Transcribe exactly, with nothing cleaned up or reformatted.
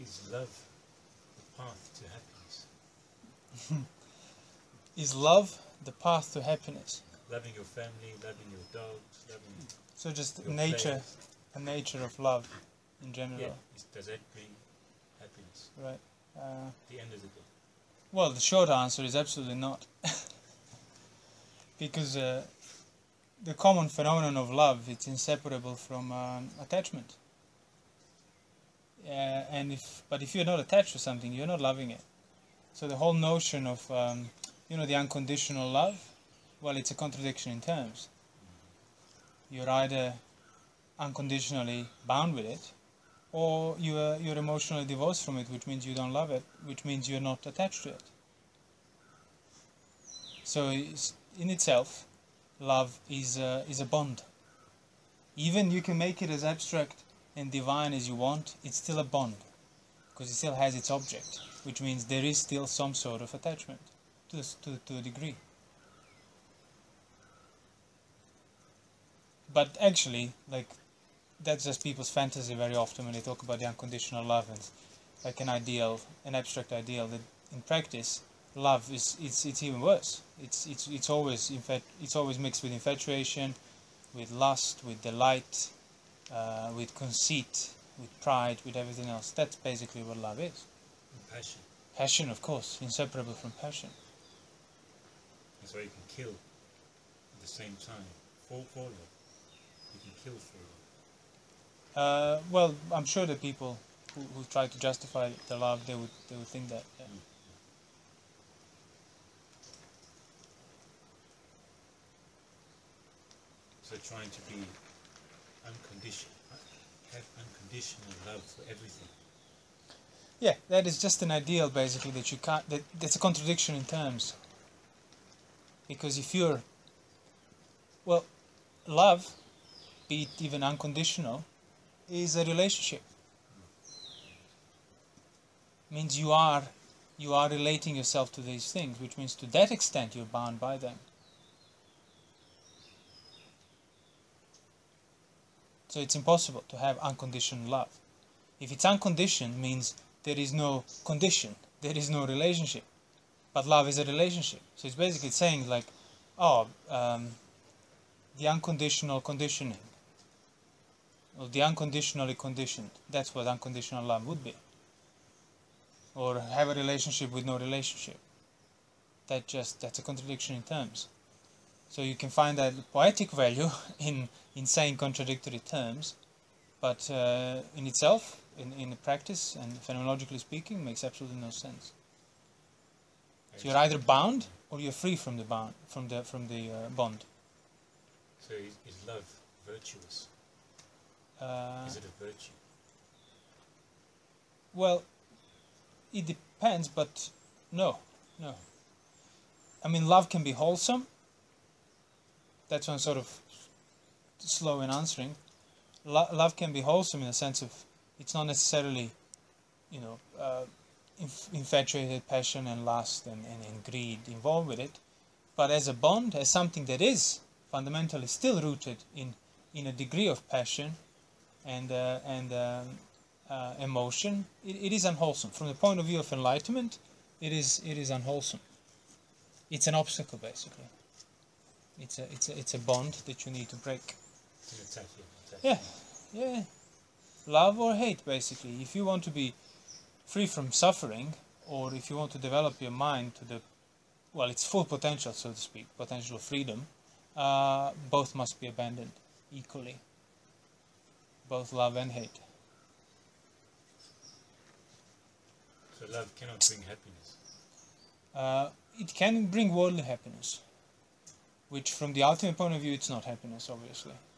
is love the path to happiness? Is love the path to happiness? Loving your family, loving your dogs, loving So just your nature, players. the nature of love in general, Yeah, is, does that bring happiness right? Uh, at the end of the day? well, the short answer is absolutely not. Because uh, the common phenomenon of love, it's inseparable from um, attachment. Uh, and if, but if you're not attached to something, you're not loving it. So the whole notion of, um, you know, the unconditional love, well, it's a contradiction in terms. You're either unconditionally bound with it, or you're, you're emotionally divorced from it, which means you don't love it, which means you're not attached to it. So it's, in itself, love is a, is a bond. Even you can make it as abstract and divine as you want, it's still a bond, because it still has its object, which means there is still some sort of attachment to, this, to, to a degree. But actually, like, that's just people's fantasy very often when they talk about the unconditional love and like an ideal, an abstract ideal. That in practice, love is it's it's even worse. It's it's it's always infat it's always mixed with infatuation, with lust, with delight, uh, with conceit, with pride, with everything else. That's basically what love is. And passion. Passion, of course, inseparable from passion. That's why you can kill at the same time. For, for love. You can kill for love. Uh, well, I'm sure that people who, who try to justify the love, they would they would think that. Yeah. Mm. So trying to be unconditional, have unconditional love for everything. Yeah, that is just an ideal, basically, that you can't. That that's a contradiction in terms. Because if you're, well, love, be it even unconditional, is a relationship. Means you are, you are relating yourself to these things, which means to that extent you're bound by them. So it's impossible to have unconditional love. If it's unconditioned, means there is no condition, there is no relationship. But love is a relationship. So it's basically saying like, oh, um, the unconditional conditioning, or the unconditionally conditioned. That's what unconditional love would be. Or have a relationship with no relationship. That just that's a contradiction in terms. So you can find that poetic value in in saying contradictory terms, but uh, in itself, in in practice and phenomenologically speaking, makes absolutely no sense. So you're either bound or you're free from the bound from the from the uh, bond. So is, is love virtuous? Uh, Is it a virtue? well, it depends, but no, no. I mean, love can be wholesome. That's why I'm sort of slow in answering. Lo love can be wholesome in the sense of it's not necessarily, you know, uh, inf infatuated passion and lust and, and, and greed involved with it, but as a bond, as something that is fundamentally still rooted in in a degree of passion and uh, and um, uh, emotion, it, it is unwholesome. From the point of view of enlightenment, it is it is unwholesome. It's an obstacle, basically. It's a it's a it's a bond that you need to break. It's an attack, yeah, attack. Yeah, yeah. Love or hate, basically. If you want to be free from suffering, or if you want to develop your mind to the, well, its full potential, so to speak, potential freedom, uh, both must be abandoned equally. Both love and hate. So love cannot bring happiness. Uh, it can bring worldly happiness, which from the ultimate point of view, it's not happiness, obviously.